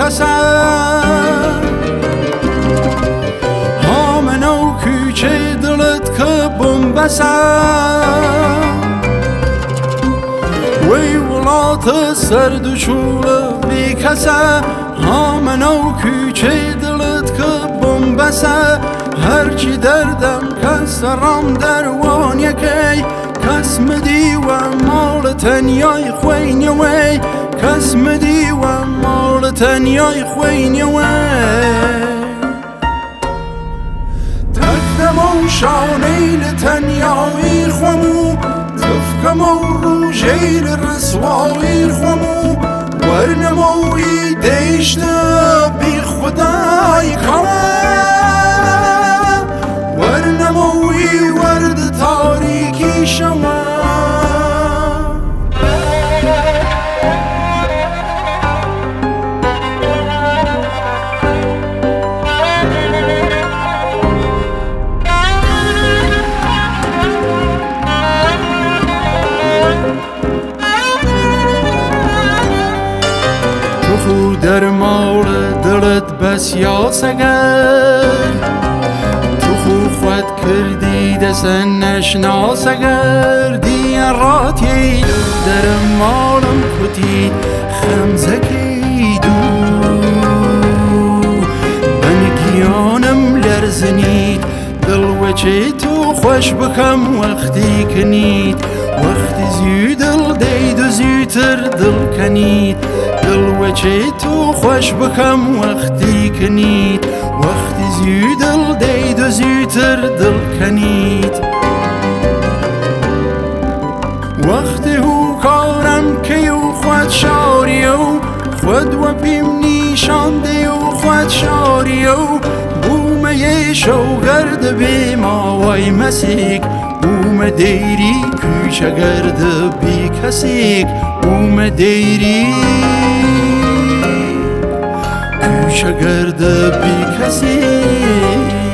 کسه همنو کوچه دلت که بمبسه وی ولات سرد و چوله بی کسه همنو کوچه دلت که بمبسه هرچی دردم کس رام دروان یکی کس مدی و مال تنیای خوین وی کس مدی و مال تنیای خوین وی تکدم و شانیل تنیای خوامو تفکم و روژیل رسوای خوامو ورنموی دیشت بی خدای خواه ورنموی ورد تاریکی شما در مال دلت بس یاسگر تو خو خود کردی دسن نشناسگر دیان راتی در مالم کتی خمزکی دو بنگیانم لرزنید دل وچه تو خوش بکم وقتی کنید وقتی زی دل دید و زیتر دل کنید دل وچه تو خوش بکم وقتی کنید وقتی زی دل دید و زیتر دل کنید وقتی هو کارم که او خود شاریو خود و بیم نیشانده و خود شاریو بومه شوگرد بیما وی مسیک بوم دیری کوچه گرد بی کسیک بوم دیری کوچه گرد بی کسیک